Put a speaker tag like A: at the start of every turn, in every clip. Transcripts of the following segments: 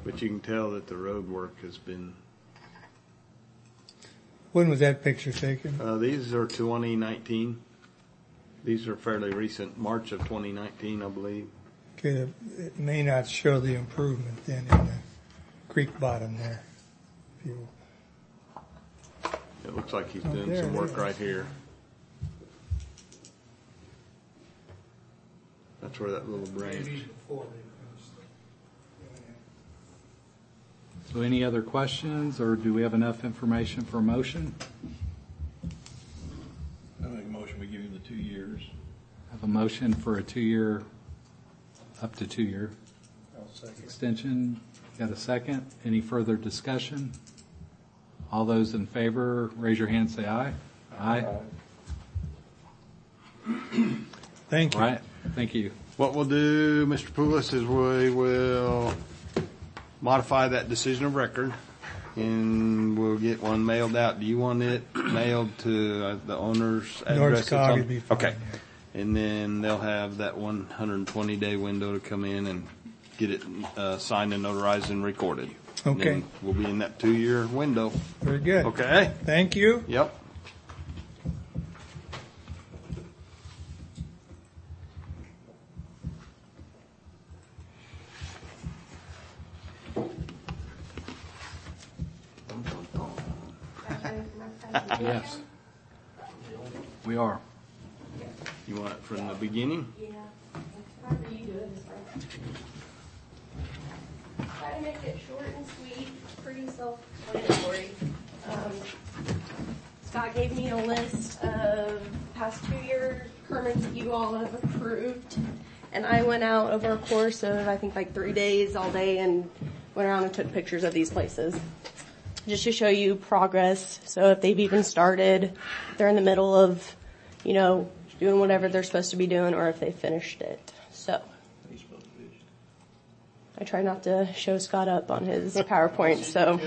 A: But you can tell that the road work has been.
B: When was that picture taken?
A: These are 2019. These are fairly recent, March of 2019, I believe.
B: Okay, it may not show the improvement then in the creek bottom there. If you
A: It looks like he's doing some work right here. That's where that little branch.
C: So any other questions, or do we have enough information for a motion?
D: I make a motion we give him the 2 years.
C: Have a motion for a 2-year, up to 2-year extension. Got a second? Any further discussion? All those in favor, raise your hand, say aye. Aye.
B: Thank you.
C: All right. Thank you.
A: What we'll do, Mr. Poulos, is we will modify that decision of record, and we'll get one mailed out. Do you want it mailed to the owner's address?
B: North would be fine.
A: Okay. And then they'll have that 120-day window to come in and get it signed and notarized and recorded.
B: Okay.
A: And we'll be in that 2-year window.
B: Very good.
A: Okay.
B: Thank you.
A: Yep.
C: Yes. We are.
A: You want it from the beginning?
E: Yeah. However you do it is fine. Try to make it short and sweet, pretty self-explanatory. Scott gave me a list of past 2-year permits that you all have approved. And I went out over a course of, I think, like 3 days all day and went around and took pictures of these places. Just to show you progress. So if they've even started, they're in the middle of, doing whatever they're supposed to be doing, or if they finished it. So I try not to show Scott up on his PowerPoint. So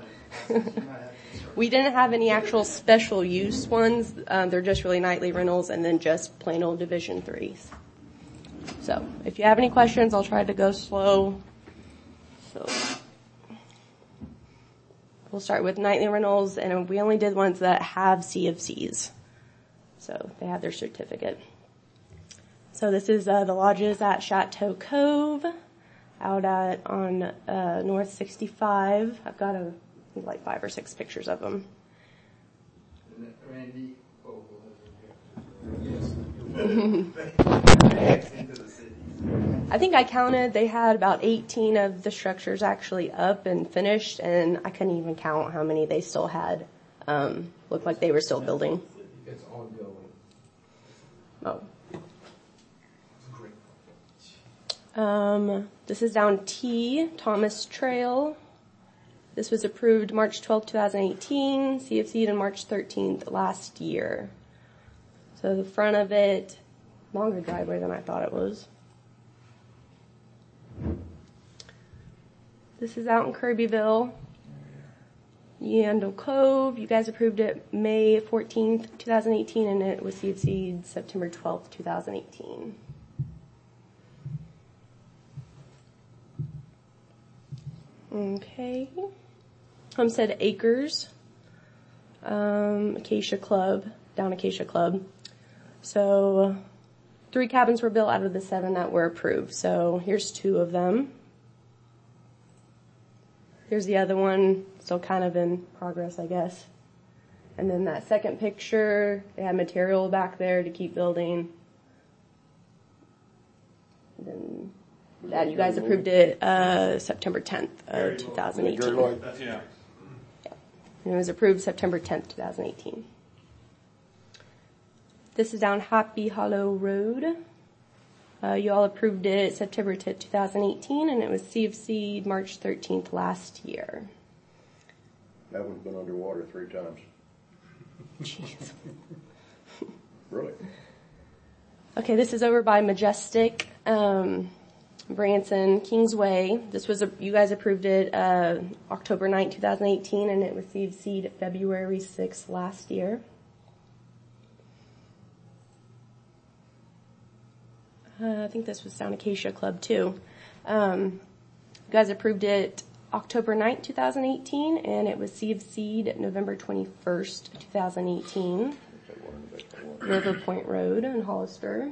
E: we didn't have any actual special use ones. They're just really nightly rentals and then just plain old Division 3s. So if you have any questions, I'll try to go slow. So we'll start with nightly rentals, and we only did ones that have CFCs. So they have their certificate. So this is the lodges at Chateau Cove out on North 65. I've got like 5 or 6 pictures of them.
D: Randy Oval
E: Yes. I think I counted, they had about 18 of the structures actually up and finished, and I couldn't even count how many they still had. Looked like they were still building.
D: It's ongoing.
E: Oh. This is down T, Thomas Trail. This was approved March 12, 2018, CFC'd on March 13th last year. So the front of it, longer driveway than I thought it was. This is out in Kirbyville. Yandle Cove, you guys approved it May 14th, 2018, and it was CFC'd September 12th, 2018. Okay. Homestead Acres, Acacia Club, down Acacia Club. So 3 cabins were built out of the 7 that were approved. So here's 2 of them. Here's the other one, still kind of in progress, I guess. And then that second picture, they had material back there to keep building. And then that you guys approved it September 10th of 2018.
A: Yeah.
E: And it was approved September 10th, 2018. This is down Happy Hollow Road. You all approved it September 10th, 2018, and it was CFC'd March 13th last year.
F: That one's been underwater 3 times.
E: Jeez.
F: Really?
E: Okay, this is over by Majestic, Branson, Kingsway. This was you guys approved it October 9th, 2018, and it was CFC'd February 6th last year. I think this was down Acacia Club too. You guys approved it October 9th, 2018, and it was CFC'd November 21st, 2018. River Point Road in Hollister.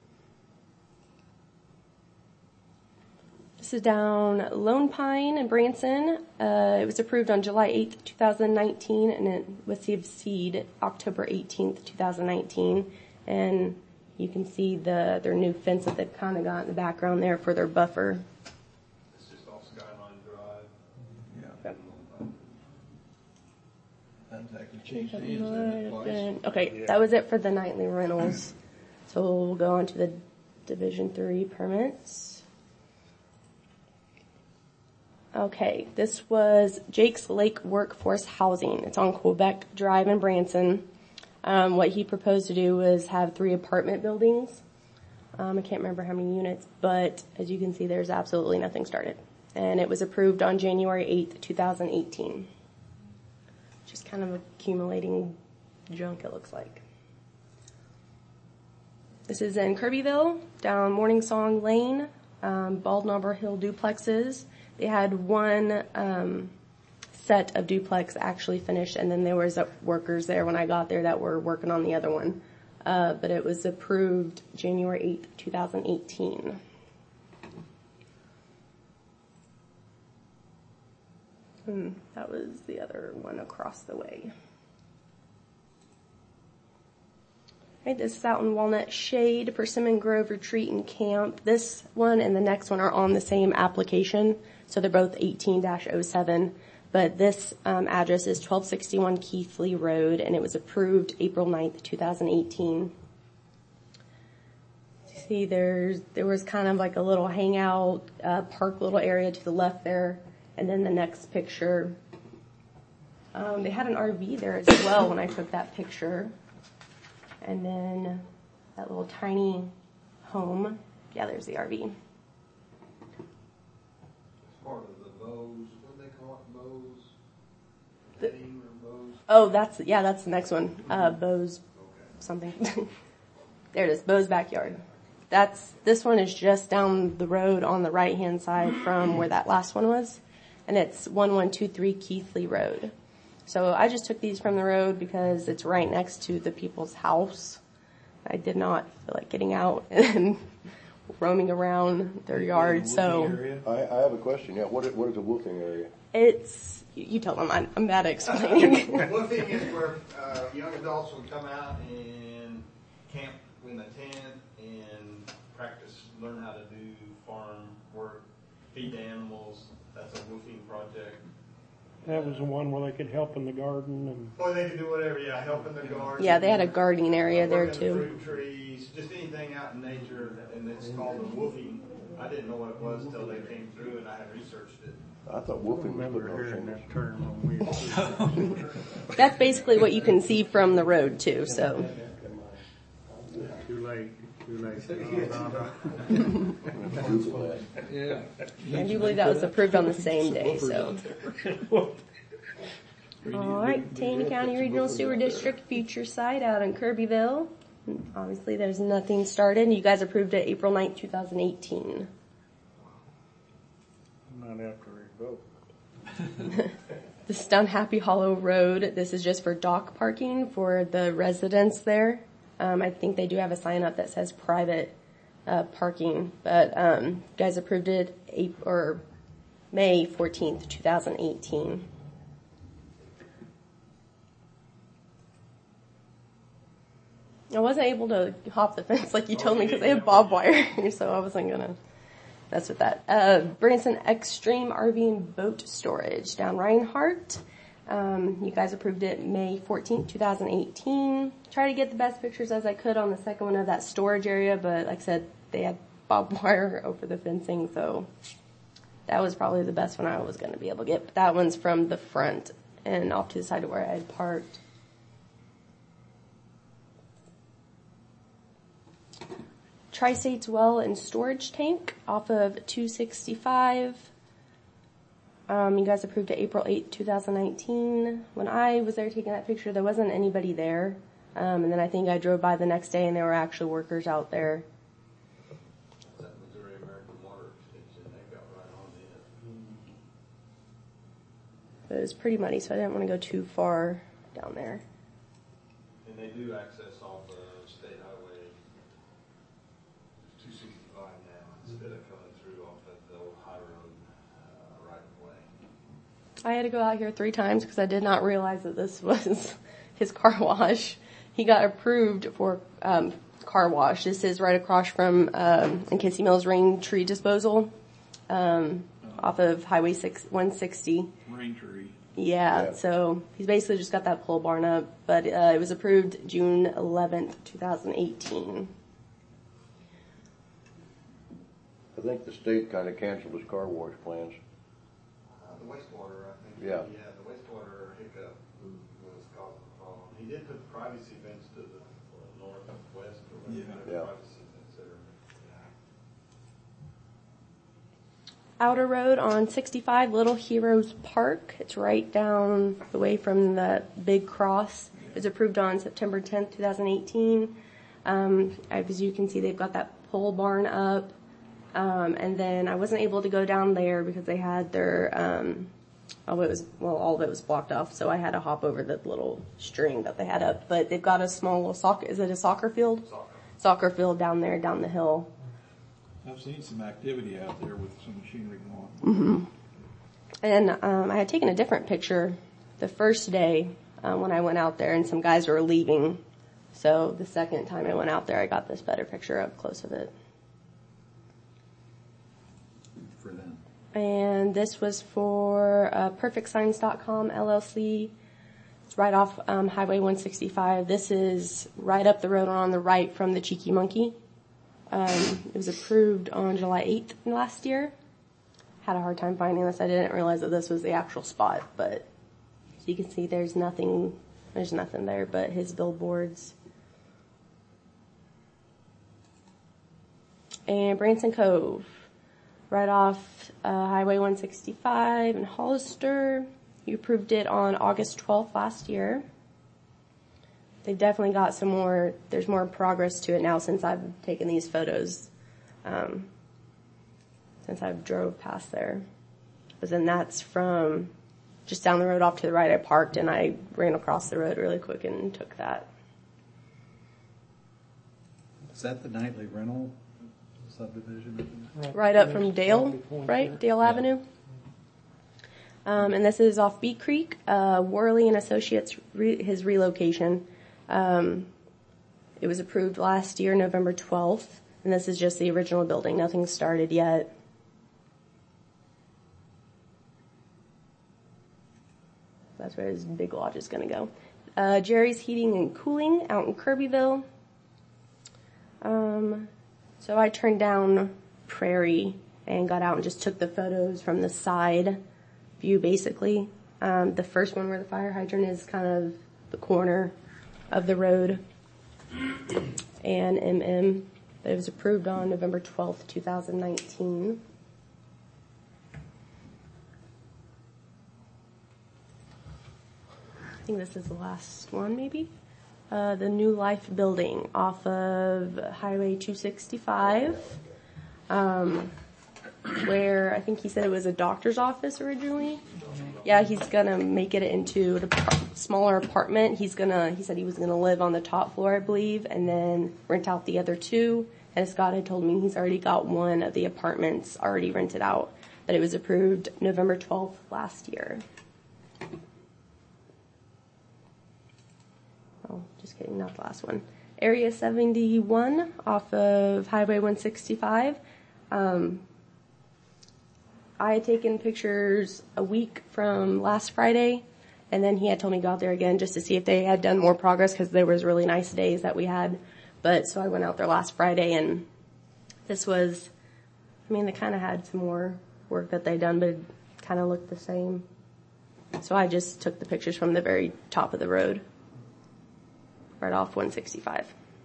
E: This is down Lone Pine in Branson. It was approved on July 8th, 2019, and it was CFC'd October 18th, 2019. And you can see their new fence that they've kind of got in the background there for their buffer.
A: It's just off Skyline Drive.
D: Yeah.
E: Yep.
D: That's actually changed hands then twice.
E: Okay, that was it for the nightly rentals. So we'll go on to the Division 3 permits. Okay, this was Jake's Lake Workforce Housing. It's on Quebec Drive in Branson. What he proposed to do was have 3 apartment buildings. I can't remember how many units, but as you can see, there's absolutely nothing started. And it was approved on January 8th, 2018. Just kind of accumulating junk, it looks like. This is in Kirbyville, down Morning Song Lane, Bald Knobber Hill duplexes. They had one set of duplex actually finished, and then there was workers there when I got there that were working on the other one. But it was approved January 8th, 2018. And that was the other one across the way. Right, this is out in Walnut Shade, Persimmon Grove Retreat and Camp. This one and the next one are on the same application, so they're both 18-07. But this address is 1261 Keithley Road, and it was approved April 9th, 2018. See, there was kind of like a little hangout park little area to the left there, and then the next picture, they had an RV there as well when I took that picture. And then that little tiny home. Yeah, there's the RV.
A: It's part of the Bose, what do they call it, Bose? Name or Bose?
E: Oh, that's the next one. Bose something. There it is, Bose Backyard. This one is just down the road on the right-hand side from where that last one was. And it's 1123 Keithley Road. So I just took these from the road because it's right next to the people's house. I did not feel like getting out and roaming around their yard. So
F: I have a question. Yeah, what is a woofing area?
E: it's, you tell them, I'm bad at explaining.
A: Woofing is where young adults would come out and camp in a tent and practice, learn how to do farm work, feed animals. That's a woofing project.
G: That was the one where they could help in the garden and.
A: Or they could do whatever, yeah, help in the garden.
E: Yeah, they had a gardening area there
A: working
E: too.
A: Fruit trees, just anything out in nature, and it's called a woofing. I didn't know what it was until they came through and I had researched it.
F: I thought woofing was putting on shingles.
G: term when we.
E: That's basically what you can see from the road too, so.
G: Too late.
D: Yeah.
E: I do believe that was approved on the same day, so. All right, Taney County Regional Sewer District future site out in Kirbyville. Obviously, there's nothing started. You guys approved it April 9th, 2018.
G: Not after we vote.
E: This is down Happy Hollow Road. This is just for dock parking for the residents there. I think they do have a sign up that says private parking, but you guys approved it May 14th, 2018. I wasn't able to hop the fence like you told me because they have barbed wire, so I wasn't gonna mess with that. Branson Extreme RV and Boat Storage down Reinhardt. You guys approved it May 14th, 2018. Try to get the best pictures as I could on the second one of that storage area, but like I said, they had barbed wire over the fencing, so that was probably the best one I was going to be able to get. But that one's from the front and off to the side of where I had parked. Tri-States Well and Storage Tank off of 265. You guys approved it April 8th, 2019. When I was there taking that picture, there wasn't anybody there. And then I think I drove by the next day and there were actually workers out there.
A: That Missouri American Water Extension, they got right on
E: But it was pretty muddy, so I didn't want to go too far down there.
A: And they do access off the State Highway 265 now, instead of coming through off of the old high road right of way.
E: I had to go out here 3 times because I did not realize that this was his car wash. He got approved for car wash. This is right across from in Kissy Mills Rain Tree Disposal off of Highway 160.
H: Rain tree.
E: Yeah, so he's basically just got that pole barn up, but it was approved June 11th, 2018.
F: I think the state kind of canceled his car wash plans.
A: The wastewater, I think.
F: Yeah.
A: Yeah, the wastewater hiccup was causing the problem. He did put privacy fence to the north and west, or whatever,
F: Yeah.
A: privacy fence there.
E: Outer Road on 65, Little Heroes Park. It's right down the way from the big cross. It was approved on September 10th, 2018. As you can see, they've got that pole barn up. And then I wasn't able to go down there because they had their, all of it was blocked off. So I had to hop over the little string that they had up. But they've got a small little is it a soccer field? Soccer field down there, down the hill.
H: I've seen some activity out there with some machinery going on.
E: And I had taken a different picture the first day when I went out there, and some guys were leaving. So the second time I went out there, I got this better picture up close of it.
C: For them.
E: And this was for PerfectSigns.com LLC. It's right off Highway 165. This is right up the road on the right from the Cheeky Monkey. It was approved on July 8th last year. Had a hard time finding this. I didn't realize that this was the actual spot, but so you can see there's nothing there but his billboards. And Branson Cove, right off Highway 165 in Hollister. You approved it on August 12th last year. They've definitely got there's more progress to it now since I've taken these photos, since I've drove past there. But then that's from just down the road off to the right. I parked and I ran across the road really quick and took that.
C: Is that the nightly rental subdivision?
E: Right up from Dale, right? Dale Avenue. And this is off Beat Creek, Worley and Associates, his relocation. It was approved last year, November 12th, and this is just the original building. Nothing's started yet. That's where his big lodge is going to go. Jerry's Heating and Cooling out in Kirbyville. So I turned down Prairie and got out and just took the photos from the side view, basically. The first one where the fire hydrant is kind of the corner of the road, and but it was approved on November 12th, 2019. I think this is the last one, maybe. The New Life building off of Highway 265, where I think he said it was a doctor's office originally. Yeah, he's gonna make it into a smaller apartment. He said he was gonna live on the top floor, I believe, and then rent out the other 2. And Scott had told me he's already got one of the apartments already rented out. That it was approved November 12th last year. Oh, just kidding, not the last one. Area 71 off of Highway 165. I had taken pictures a week from last Friday, and then he had told me to go out there again just to see if they had done more progress because there was really nice days that we had. But so I went out there last Friday, and this was, they kind of had some more work that they'd done, but it kind of looked the same. So I just took the pictures from the very top of the road, right off 165.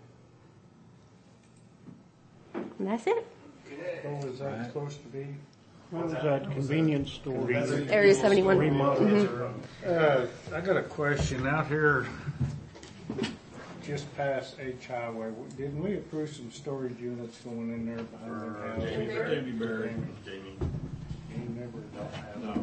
E: And that's it.
G: Oh, is that supposed to be? What was that convenience store?
E: Area 71.
I: I got a question out here just past H Highway. Didn't we approve some storage units going in there behind the house?
H: Jamie Berry.
I: He never